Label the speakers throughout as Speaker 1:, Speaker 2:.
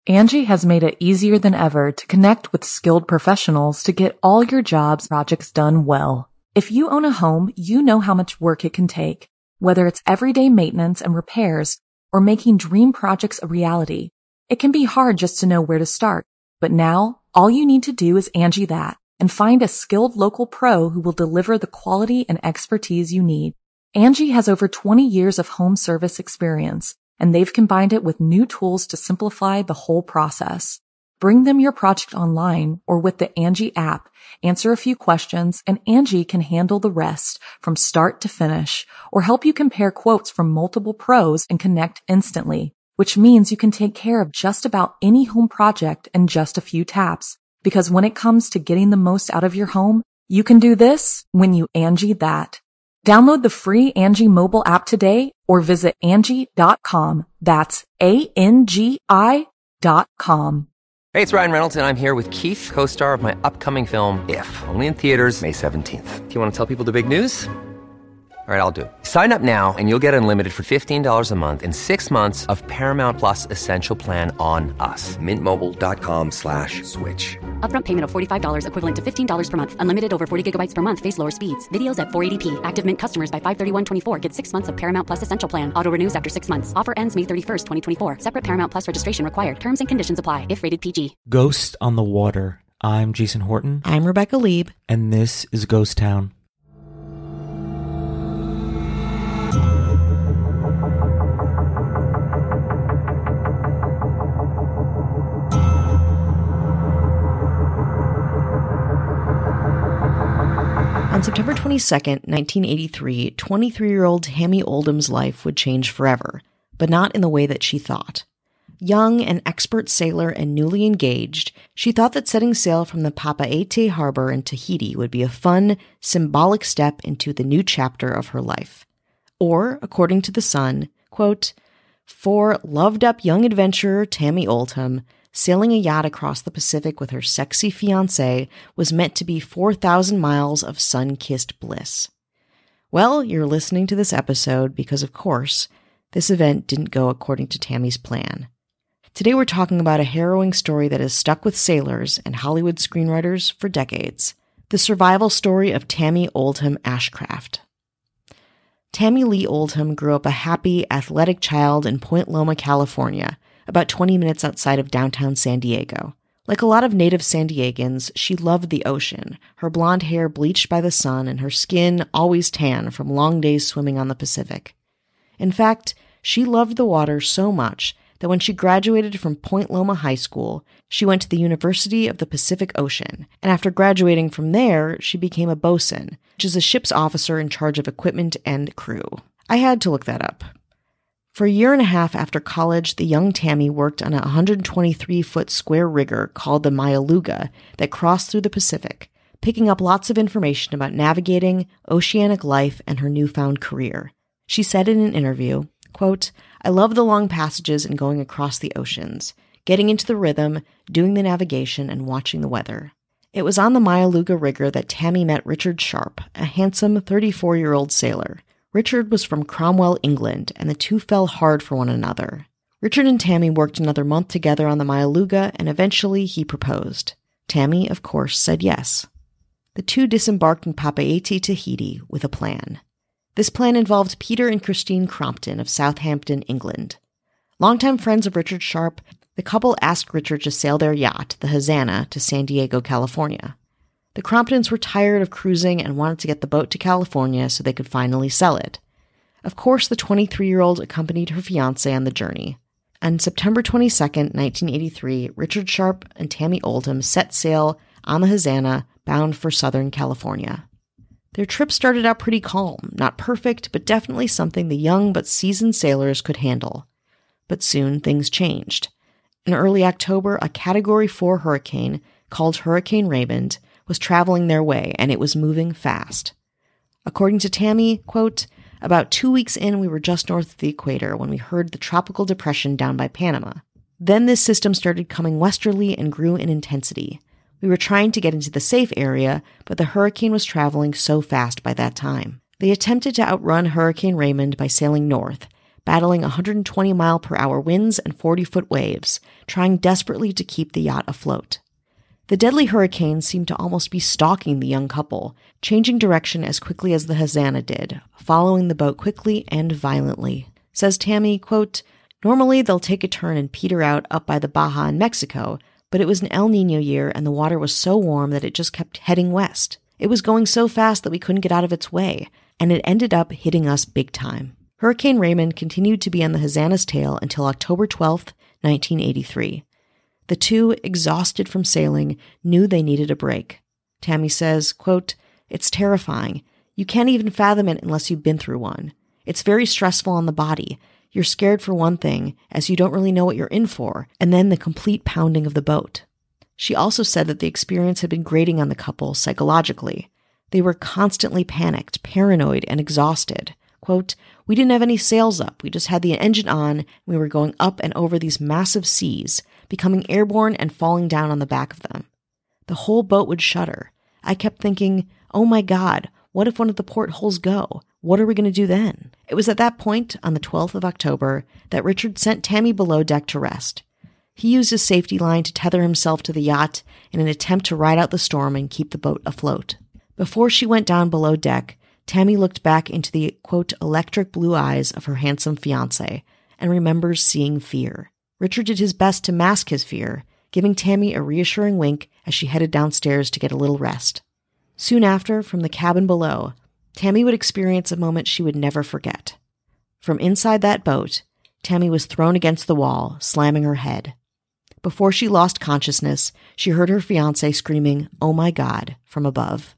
Speaker 1: Angie has made it easier than ever to connect with skilled professionals to get all your jobs projects done well. If you own a home, you know how much work it can take, whether it's everyday maintenance and repairs or making dream projects a reality. It can be hard just to know where to start, but now all you need to do is Angie that and find a skilled local pro who will deliver the quality and expertise you need. Angie has over 20 years of home service experience, and they've combined it with new tools to simplify the whole process. Bring them your project online or with the Angie app, answer a few questions, and Angie can handle the rest from start to finish, or help you compare quotes from multiple pros and connect instantly, which means you can take care of just about any home project in just a few taps. Because when it comes to getting the most out of your home, you can do this when you Angie that. Download the free Angie mobile app today or visit Angie.com. That's ANGI.com.
Speaker 2: Hey, it's Ryan Reynolds, and I'm here with Keith, co-star of my upcoming film, If, only in theaters May 17th. Do you want to tell people the big news? All right, I'll do it. Sign up now and you'll get unlimited for $15 a month and 6 months of Paramount Plus Essential Plan on us. MintMobile.com/switch.
Speaker 3: Upfront payment of $45 equivalent to $15 per month. Unlimited over 40 gigabytes per month. Face lower speeds. Videos at 480p. Active Mint customers by 531.24 get 6 months of Paramount Plus Essential Plan. Auto renews after 6 months. Offer ends May 31st, 2024. Separate Paramount Plus registration required. Terms and conditions apply if rated PG.
Speaker 4: Ghost on the Water. I'm Jason Horton.
Speaker 5: I'm Rebecca Lieb.
Speaker 4: And this is Ghost Town.
Speaker 5: On September 22nd, 1983, 23-year-old Tammy Oldham's life would change forever, but not in the way that she thought. Young, an expert sailor, and newly engaged, she thought that setting sail from the Papeete harbor in Tahiti would be a fun, symbolic step into the new chapter of her life. Or, according to The Sun, quote, for loved-up young adventurer Tammy Oldham, sailing a yacht across the Pacific with her sexy fiancé was meant to be 4,000 miles of sun-kissed bliss. Well, you're listening to this episode because, of course, this event didn't go according to Tammy's plan. Today we're talking about a harrowing story that has stuck with sailors and Hollywood screenwriters for decades. The survival story of Tammy Oldham Ashcraft. Tammy Lee Oldham grew up a happy, athletic child in Point Loma, California, about 20 minutes outside of downtown San Diego. Like a lot of native San Diegans, she loved the ocean, her blonde hair bleached by the sun and her skin always tan from long days swimming on the Pacific. In fact, she loved the water so much that when she graduated from Point Loma High School, she went to the University of the Pacific Ocean, and after graduating from there, she became a bosun, which is a ship's officer in charge of equipment and crew. I had to look that up. For a year and a half after college, the young Tammy worked on a 123-foot square rigger called the Mayaluga that crossed through the Pacific, picking up lots of information about navigating, oceanic life, and her newfound career. She said in an interview, quote, I love the long passages and going across the oceans, getting into the rhythm, doing the navigation, and watching the weather. It was on the Mayaluga rigger that Tammy met Richard Sharp, a handsome 34-year-old sailor. Richard was from Cromwell, England, and the two fell hard for one another. Richard and Tammy worked another month together on the Mayaluga, and eventually he proposed. Tammy, of course, said yes. The two disembarked in Papeete, Tahiti, with a plan. This plan involved Peter and Christine Crompton of Southampton, England. Longtime friends of Richard Sharp, the couple asked Richard to sail their yacht, the Hazana, to San Diego, California. The Cromptons were tired of cruising and wanted to get the boat to California so they could finally sell it. Of course, the 23-year-old accompanied her fiancé on the journey. On September 22, 1983, Richard Sharp and Tammy Oldham set sail on the Hazana, bound for Southern California. Their trip started out pretty calm, not perfect, but definitely something the young but seasoned sailors could handle. But soon things changed. In early October, a Category 4 hurricane, called Hurricane Raymond, was traveling their way, and it was moving fast. According to Tammy, quote, about 2 weeks in, we were just north of the equator when we heard the tropical depression down by Panama. Then this system started coming westerly and grew in intensity. We were trying to get into the safe area, but the hurricane was traveling so fast by that time. They attempted to outrun Hurricane Raymond by sailing north, battling 120-mile-per-hour winds and 40-foot waves, trying desperately to keep the yacht afloat. The deadly hurricane seemed to almost be stalking the young couple, changing direction as quickly as the Hosanna did, following the boat quickly and violently. Says Tammy, quote, "Normally they'll take a turn and peter out up by the Baja in Mexico, but it was an El Nino year and the water was so warm that it just kept heading west. It was going so fast that we couldn't get out of its way, and it ended up hitting us big time." Hurricane Raymond continued to be on the Hosanna's tail until October 12, 1983. The two, exhausted from sailing, knew they needed a break. Tammy says, quote, "It's terrifying. You can't even fathom it unless you've been through one. It's very stressful on the body. You're scared for one thing, as you don't really know what you're in for, and then the complete pounding of the boat." She also said that the experience had been grating on the couple psychologically. They were constantly panicked, paranoid, and exhausted. Quote, "We didn't have any sails up. We just had the engine on, and we were going up and over these massive seas, becoming airborne and falling down on the back of them. The whole boat would shudder. I kept thinking, oh my God, what if one of the portholes go? What are we going to do then?" It was at that point, on the 12th of October, that Richard sent Tammy below deck to rest. He used his safety line to tether himself to the yacht in an attempt to ride out the storm and keep the boat afloat. Before she went down below deck, Tammy looked back into the, quote, electric blue eyes of her handsome fiancé and remembers seeing fear. Richard did his best to mask his fear, giving Tammy a reassuring wink as she headed downstairs to get a little rest. Soon after, from the cabin below, Tammy would experience a moment she would never forget. From inside that boat, Tammy was thrown against the wall, slamming her head. Before she lost consciousness, she heard her fiancé screaming, "Oh my God," from above.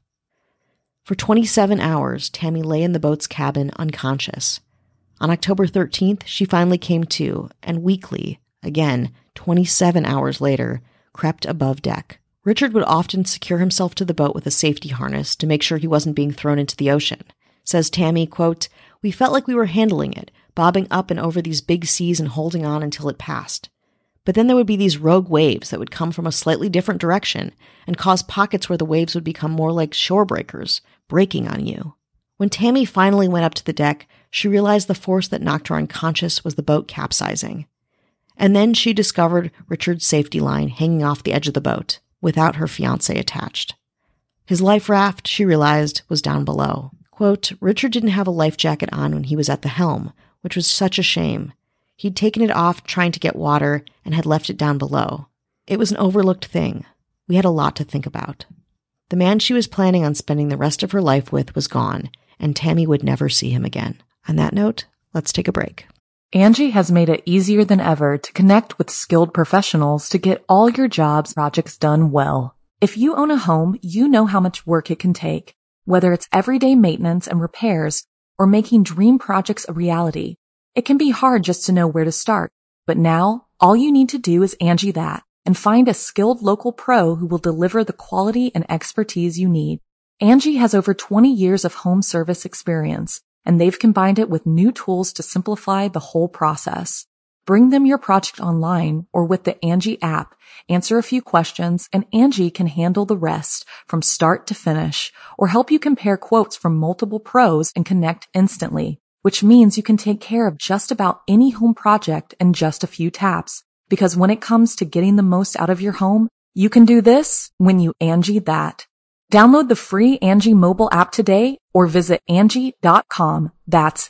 Speaker 5: For 27 hours, Tammy lay in the boat's cabin unconscious. On October 13th, she finally came to, and weakly, again, 27 hours later, crept above deck. Richard would often secure himself to the boat with a safety harness to make sure he wasn't being thrown into the ocean. Says Tammy, quote, "We felt like we were handling it, bobbing up and over these big seas and holding on until it passed. But then there would be these rogue waves that would come from a slightly different direction and cause pockets where the waves would become more like shore breakers, breaking on you." When Tammy finally went up to the deck, she realized the force that knocked her unconscious was the boat capsizing. And then she discovered Richard's safety line hanging off the edge of the boat, without her fiancé attached. His life raft, she realized, was down below. Quote, "Richard didn't have a life jacket on when he was at the helm, which was such a shame. He'd taken it off trying to get water and had left it down below. It was an overlooked thing. We had a lot to think about." The man she was planning on spending the rest of her life with was gone, and Tammy would never see him again. On that note, let's take a break.
Speaker 1: Angie has made it easier than ever to connect with skilled professionals to get all your jobs projects done well. If you own a home, you know how much work it can take, whether it's everyday maintenance and repairs or making dream projects a reality. It can be hard just to know where to start, but now all you need to do is Angie that and find a skilled local pro who will deliver the quality and expertise you need. Angie has over 20 years of home service experience, and they've combined it with new tools to simplify the whole process. Bring them your project online or with the Angie app, answer a few questions, and Angie can handle the rest from start to finish or help you compare quotes from multiple pros and connect instantly, which means you can take care of just about any home project in just a few taps. Because when it comes to getting the most out of your home, you can do this when you Angie that. Download the free Angie mobile app today or visit Angie.com. That's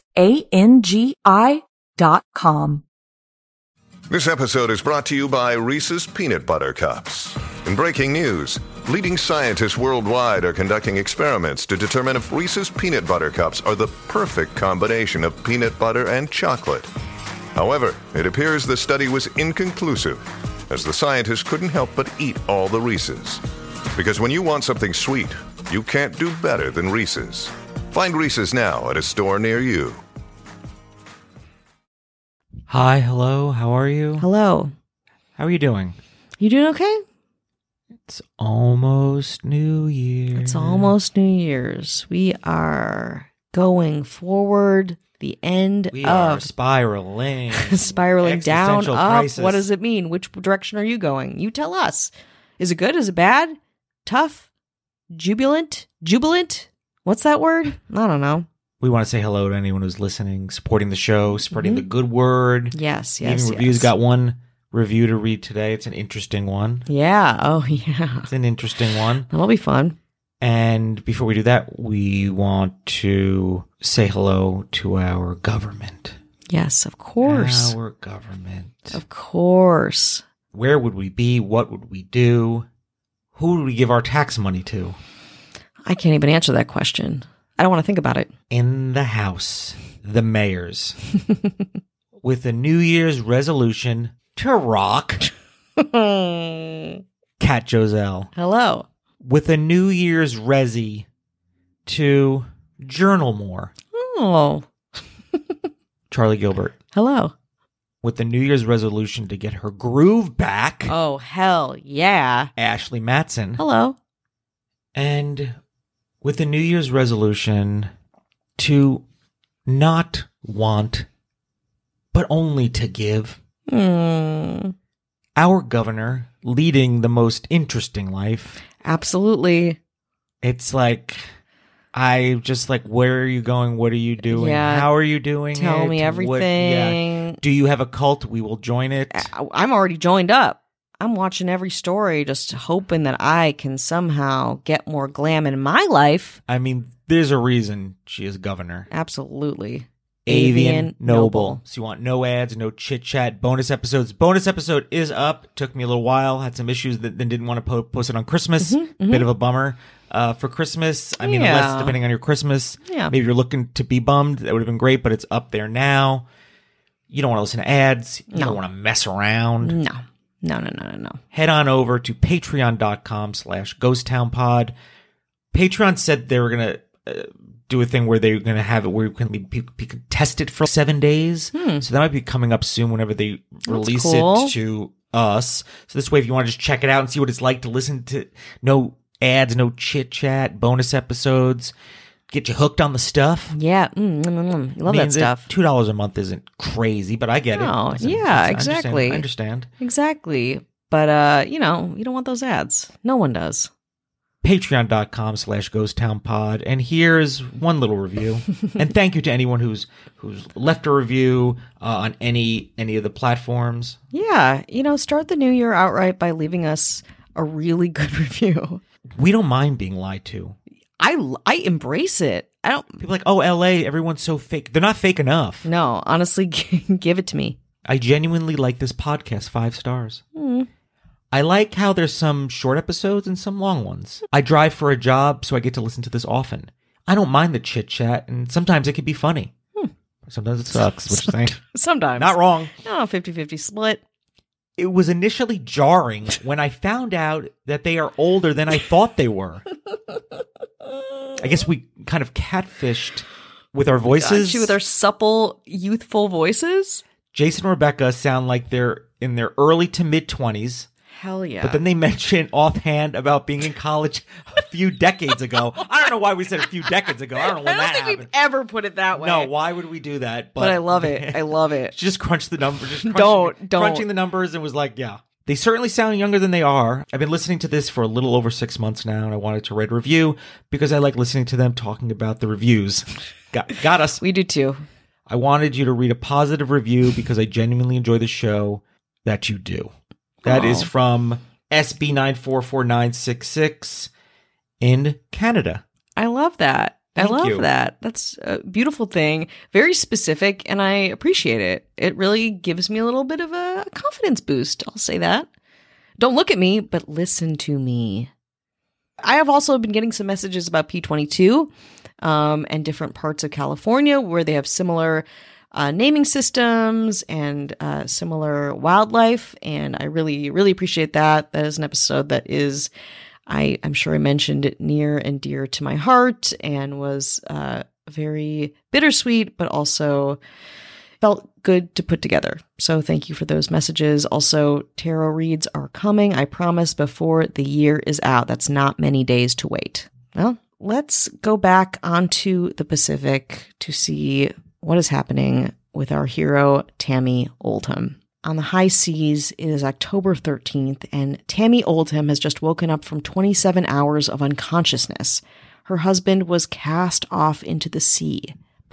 Speaker 1: ANGI.com.
Speaker 6: This episode is brought to you by Reese's Peanut Butter Cups. In breaking news, leading scientists worldwide are conducting experiments to determine if Reese's Peanut Butter Cups are the perfect combination of peanut butter and chocolate. However, it appears the study was inconclusive, as the scientists couldn't help but eat all the Reese's. Because when you want something sweet, you can't do better than Reese's. Find Reese's now at a store near you.
Speaker 4: Hi, hello, how are you?
Speaker 5: Hello.
Speaker 4: How are you doing?
Speaker 5: You doing okay?
Speaker 4: It's almost New Year.
Speaker 5: It's almost New Year's. We are going forward, the end
Speaker 4: We
Speaker 5: of
Speaker 4: are spiraling.
Speaker 5: spiraling down,
Speaker 4: Existential
Speaker 5: up.
Speaker 4: crisis.
Speaker 5: What does it mean? Which direction are you going? You tell us. Is it good? Is it bad? Tough? Jubilant? What's that word? I don't know.
Speaker 4: We want to say hello to anyone who's listening, supporting the show, spreading the good word.
Speaker 5: Yes,
Speaker 4: Leaving reviews. Got one review to read today. It's an interesting one.
Speaker 5: Yeah. Oh, yeah.
Speaker 4: It's an interesting one.
Speaker 5: That'll be fun.
Speaker 4: And before we do that, we want to say hello to our government.
Speaker 5: Yes, of course.
Speaker 4: Our government.
Speaker 5: Of course.
Speaker 4: Where would we be? What would we do? Who would we give our tax money to?
Speaker 5: I can't even answer that question. I don't want to think about it.
Speaker 4: In the House, the mayors, with a New Year's resolution to rock Cat Joselle.
Speaker 5: Hello.
Speaker 4: With a New Year's resi to journal more.
Speaker 5: Oh.
Speaker 4: Charlie Gilbert.
Speaker 5: Hello.
Speaker 4: With the New Year's resolution to get her groove back.
Speaker 5: Oh, hell yeah.
Speaker 4: Ashley Matson.
Speaker 5: Hello.
Speaker 4: And with the New Year's resolution to not want, but only to give. Our governor leading the most interesting life.
Speaker 5: Absolutely.
Speaker 4: It's like, I just like, where are you going? What are you doing?
Speaker 5: Yeah.
Speaker 4: How are you doing
Speaker 5: Tell
Speaker 4: it?
Speaker 5: me everything.
Speaker 4: Yeah. Do you have a cult? We will join it.
Speaker 5: I'm already joined up. I'm watching every story, just hoping that I can somehow get more glam in my life.
Speaker 4: I mean, there's a reason she is governor.
Speaker 5: Absolutely.
Speaker 4: Avian Noble. So you want no ads, no chit chat, bonus episodes. Bonus episode is up. Took me a little while. Had some issues that then didn't want to post it on Christmas. Bit of a bummer. For Christmas, I mean, unless depending on your Christmas, maybe you're looking to be bummed. That would have been great, but it's up there now. You don't want to listen to ads. You don't want to mess around.
Speaker 5: No.
Speaker 4: Head on over to patreon.com/ghosttownpod. Patreon said they were going to do a thing where they're going to have it where you can test it for 7 days. So that might be coming up soon whenever they release it to us. So this way, if you want to just check it out and see what it's like to listen to no ads, no chit chat, bonus episodes, get you hooked on the stuff.
Speaker 5: Yeah. Love that stuff.
Speaker 4: $2 a month isn't crazy, but I get it.
Speaker 5: Yeah, exactly.
Speaker 4: I understand.
Speaker 5: Exactly. But, you don't want those ads. No one does.
Speaker 4: Patreon.com/ghosttownpod. And here's one little review. And thank you to anyone who's left a review on any of the platforms.
Speaker 5: Yeah. Start the new year outright by leaving us a really good review.
Speaker 4: We don't mind being lied to.
Speaker 5: I embrace it.
Speaker 4: People are like, oh, LA, everyone's so fake. They're not fake enough.
Speaker 5: No, honestly, give it to me.
Speaker 4: I genuinely like this podcast 5 stars. I like how there's some short episodes and some long ones. I drive for a job, so I get to listen to this often. I don't mind the chit chat, and sometimes it can be funny. Sometimes it sucks, which is
Speaker 5: sometimes.
Speaker 4: Not wrong.
Speaker 5: No, 50-50 split.
Speaker 4: It was initially jarring when I found out that they are older than I thought they were. I guess we kind of catfished with our voices.
Speaker 5: With our supple, youthful voices?
Speaker 4: Jason and Rebecca sound like they're in their early to mid-20s.
Speaker 5: Hell yeah.
Speaker 4: But then they mention offhand about being in college a few decades ago. I don't know why we said a few decades ago. I don't know when that happened.
Speaker 5: I don't think we've ever put it that way.
Speaker 4: No, why would we do that?
Speaker 5: But I love it. I love it.
Speaker 4: She just crunched the numbers.
Speaker 5: Don't.
Speaker 4: Crunching the numbers and was like, yeah. They certainly sound younger than they are. I've been listening to this for a little over 6 months now, and I wanted to write a review because I like listening to them talking about the reviews. Got us.
Speaker 5: We do too.
Speaker 4: I wanted you to read a positive review because I genuinely enjoy the show. That you do. That is from SB9449666 in Canada.
Speaker 5: I love that.
Speaker 4: Thank you.
Speaker 5: That. That's a beautiful thing. Very specific, and I appreciate it. It really gives me a little bit of a confidence boost. I'll say that. Don't look at me, but listen to me. I have also been getting some messages about P22 and different parts of California where they have similar naming systems and similar wildlife. And I really, really appreciate that. That is an episode that is, I'm sure I mentioned it, near and dear to my heart and was very bittersweet, but also felt good to put together. So thank you for those messages. Also, tarot reads are coming, I promise, before the year is out. That's not many days to wait. Well, let's go back onto the Pacific to see what is happening with our hero, Tammy Oldham. On the high seas, it is October 13th, and Tammy Oldham has just woken up from 27 hours of unconsciousness. Her husband was cast off into the sea.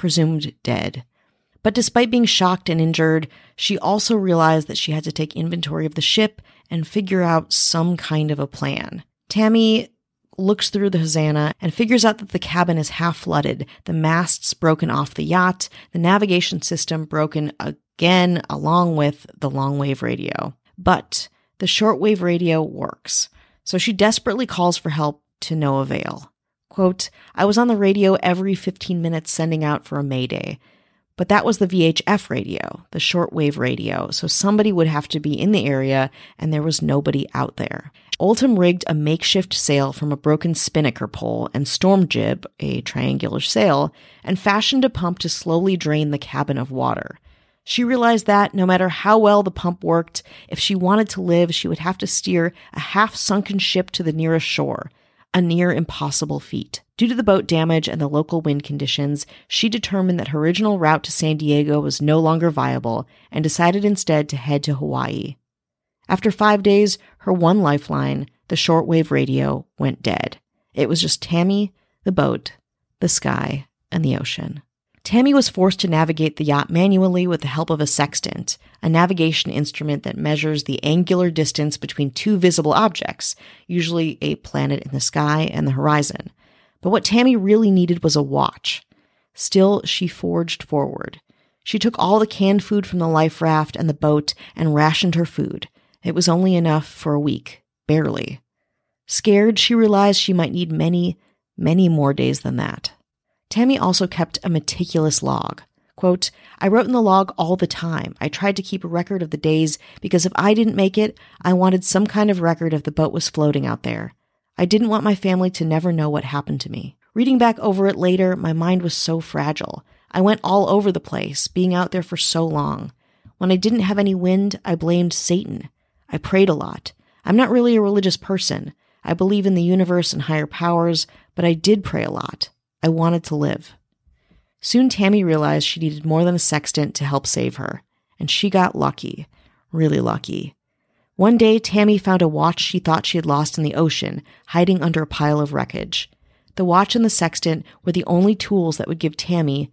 Speaker 5: presumed dead. But despite being shocked and injured, she also realized that she had to take inventory of the ship and figure out some kind of a plan. Tammy looks through the Hosanna and figures out that the cabin is half flooded, the masts broken off the yacht, the navigation system broken again, along with the long-wave radio. But the shortwave radio works, so she desperately calls for help to no avail. Quote, I was on the radio every 15 minutes sending out for a mayday. But that was the VHF radio, the shortwave radio, so somebody would have to be in the area, and there was nobody out there. Oldham rigged a makeshift sail from a broken spinnaker pole and storm jib, a triangular sail, and fashioned a pump to slowly drain the cabin of water. She realized that, no matter how well the pump worked, if she wanted to live, she would have to steer a half-sunken ship to the nearest shore, a near impossible feat. Due to the boat damage and the local wind conditions, she determined that her original route to San Diego was no longer viable and decided instead to head to Hawaii. After 5 days, her one lifeline, the shortwave radio, went dead. It was just Tammy, the boat, the sky, and the ocean. Tammy was forced to navigate the yacht manually with the help of a sextant, a navigation instrument that measures the angular distance between two visible objects, usually a planet in the sky and the horizon. But what Tammy really needed was a watch. Still, she forged forward. She took all the canned food from the life raft and the boat and rationed her food. It was only enough for a week, barely. Scared, she realized she might need many, many more days than that. Tammy also kept a meticulous log. Quote, I wrote in the log all the time. I tried to keep a record of the days because if I didn't make it, I wanted some kind of record if the boat was floating out there. I didn't want my family to never know what happened to me. Reading back over it later, my mind was so fragile. I went all over the place, being out there for so long. When I didn't have any wind, I blamed Satan. I prayed a lot. I'm not really a religious person. I believe in the universe and higher powers, but I did pray a lot. I wanted to live. Soon Tammy realized she needed more than a sextant to help save her, and she got lucky, really lucky. One day, Tammy found a watch she thought she had lost in the ocean, hiding under a pile of wreckage. The watch and the sextant were the only tools that would give Tammy,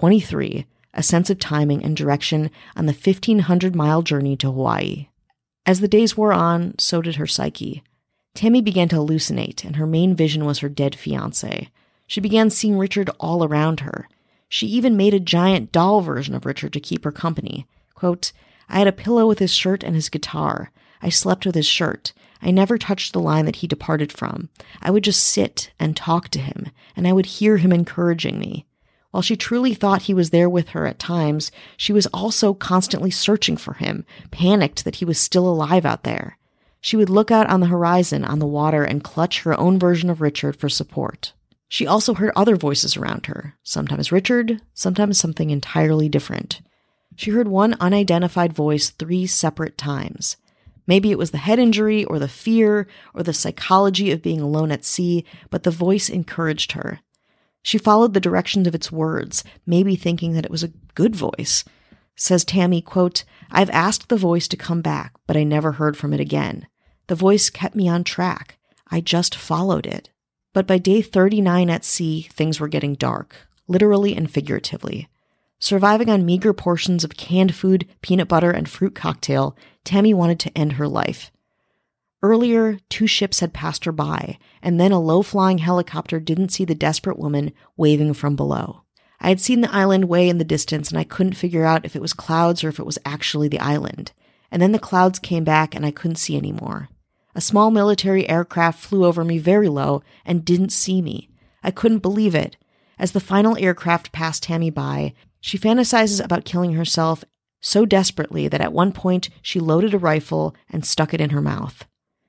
Speaker 5: 23, a sense of timing and direction on the 1,500-mile journey to Hawaii. As the days wore on, so did her psyche. Tammy began to hallucinate, and her main vision was her dead fiancé. She began seeing Richard all around her. She even made a giant doll version of Richard to keep her company. Quote, I had a pillow with his shirt and his guitar. I slept with his shirt. I never touched the line that he departed from. I would just sit and talk to him, and I would hear him encouraging me. While she truly thought he was there with her at times, she was also constantly searching for him, panicked that he was still alive out there. She would look out on the horizon, on the water, and clutch her own version of Richard for support. She also heard other voices around her, sometimes Richard, sometimes something entirely different. She heard one unidentified voice 3 separate times. Maybe it was the head injury or the fear or the psychology of being alone at sea, but the voice encouraged her. She followed the directions of its words, maybe thinking that it was a good voice. Says Tammy, quote, I've asked the voice to come back, but I never heard from it again. The voice kept me on track. I just followed it. But by day 39 at sea, things were getting dark, literally and figuratively. Surviving on meager portions of canned food, peanut butter, and fruit cocktail, Tammy wanted to end her life. Earlier, 2 ships had passed her by, and then a low-flying helicopter didn't see the desperate woman waving from below. I had seen the island way in the distance, and I couldn't figure out if it was clouds or if it was actually the island. And then the clouds came back, and I couldn't see anymore. A small military aircraft flew over me very low and didn't see me. I couldn't believe it. As the final aircraft passed Tammy by, she fantasizes about killing herself so desperately that at one point she loaded a rifle and stuck it in her mouth.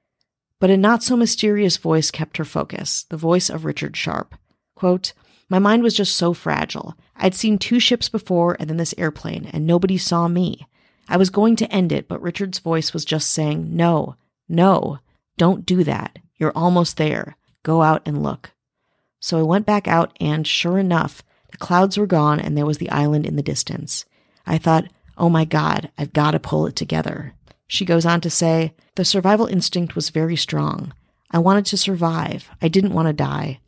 Speaker 5: But a not-so-mysterious voice kept her focus, the voice of Richard Sharp. Quote, my mind was just so fragile. I'd seen 2 ships before and then this airplane, and nobody saw me. I was going to end it, but Richard's voice was just saying, no, don't do that. You're almost there. Go out and look. So I went back out and, sure enough, the clouds were gone and there was the island in the distance. I thought, oh my God, I've got to pull it together. She goes on to say, the survival instinct was very strong. I wanted to survive. I didn't want to die.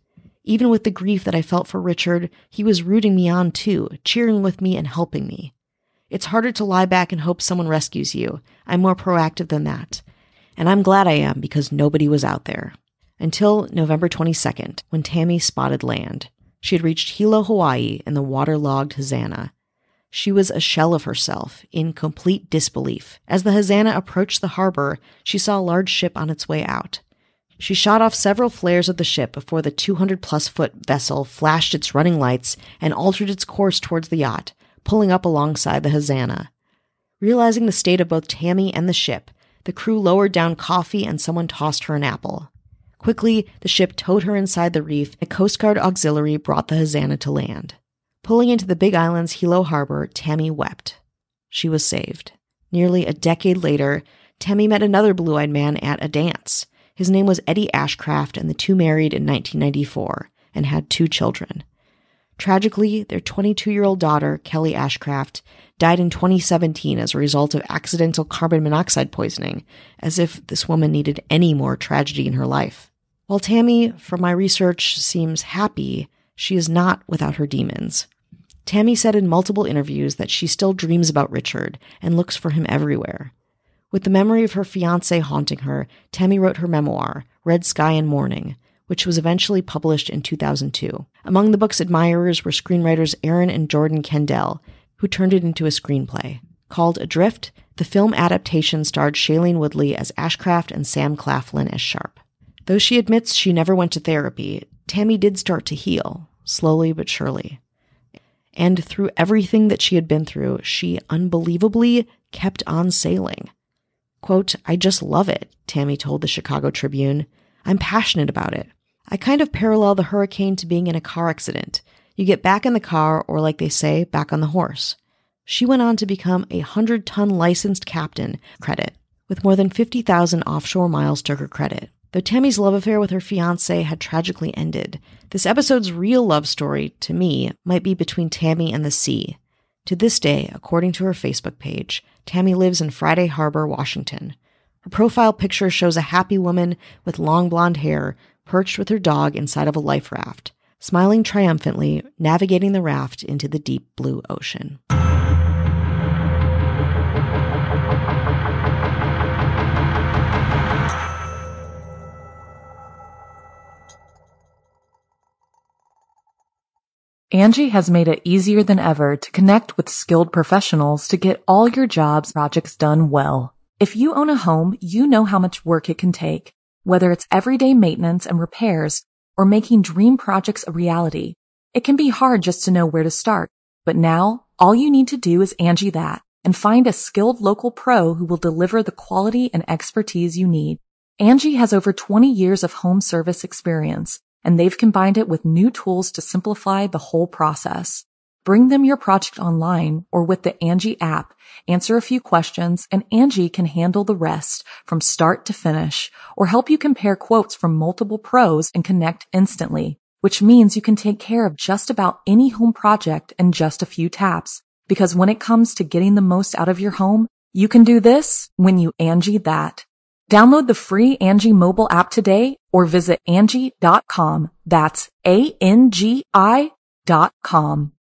Speaker 5: Even with the grief that I felt for Richard, he was rooting me on too, cheering with me and helping me. It's harder to lie back and hope someone rescues you. I'm more proactive than that. And I'm glad I am because nobody was out there. Until November 22nd, when Tammy spotted land. She had reached Hilo, Hawaii in the waterlogged Hazana. She was a shell of herself, in complete disbelief. As the Hazana approached the harbor, she saw a large ship on its way out. She shot off several flares of the ship before the 200-plus-foot vessel flashed its running lights and altered its course towards the yacht, pulling up alongside the Hazana. Realizing the state of both Tammy and the ship, the crew lowered down coffee and someone tossed her an apple. Quickly, the ship towed her inside the reef, and a Coast Guard auxiliary brought the Hazana to land. Pulling into the Big Island's Hilo Harbor, Tammy wept. She was saved. Nearly a decade later, Tammy met another blue-eyed man at a dance. His name was Eddie Ashcraft, and the two married in 1994 and had 2 children. Tragically, their 22-year-old daughter, Kelly Ashcraft, died in 2017 as a result of accidental carbon monoxide poisoning, as if this woman needed any more tragedy in her life. While Tammy, from my research, seems happy, she is not without her demons. Tammy said in multiple interviews that she still dreams about Richard and looks for him everywhere. With the memory of her fiancé haunting her, Tammy wrote her memoir, Red Sky and Morning, which was eventually published in 2002. Among the book's admirers were screenwriters Aaron and Jordan Kendall, who turned it into a screenplay. Called Adrift, the film adaptation starred Shailene Woodley as Ashcraft and Sam Claflin as Sharp. Though she admits she never went to therapy, Tammy did start to heal, slowly but surely. And through everything that she had been through, she unbelievably kept on sailing. Quote, "I just love it," Tammy told the Chicago Tribune. "I'm passionate about it. I kind of parallel the hurricane to being in a car accident. You get back in the car, or like they say, back on the horse." She went on to become a 100-ton licensed captain, credit, with more than 50,000 offshore miles to her credit. Though Tammy's love affair with her fiancé had tragically ended, this episode's real love story, to me, might be between Tammy and the sea. To this day, according to her Facebook page, Tammy lives in Friday Harbor, Washington. Her profile picture shows a happy woman with long blonde hair perched with her dog inside of a life raft, smiling triumphantly, navigating the raft into the deep blue ocean.
Speaker 1: Angie has made it easier than ever to connect with skilled professionals to get all your jobs projects done well. If you own a home, you know how much work it can take, whether it's everyday maintenance and repairs or making dream projects a reality. It can be hard just to know where to start, but now all you need to do is Angie that and find a skilled local pro who will deliver the quality and expertise you need. Angie has over 20 years of home service experience, and they've combined it with new tools to simplify the whole process. Bring them your project online or with the Angie app, answer a few questions, and Angie can handle the rest from start to finish, or help you compare quotes from multiple pros and connect instantly, which means you can take care of just about any home project in just a few taps. Because when it comes to getting the most out of your home, you can do this when you Angie that. Download the free Angie mobile app today or visit Angie.com. That's ANGI.com.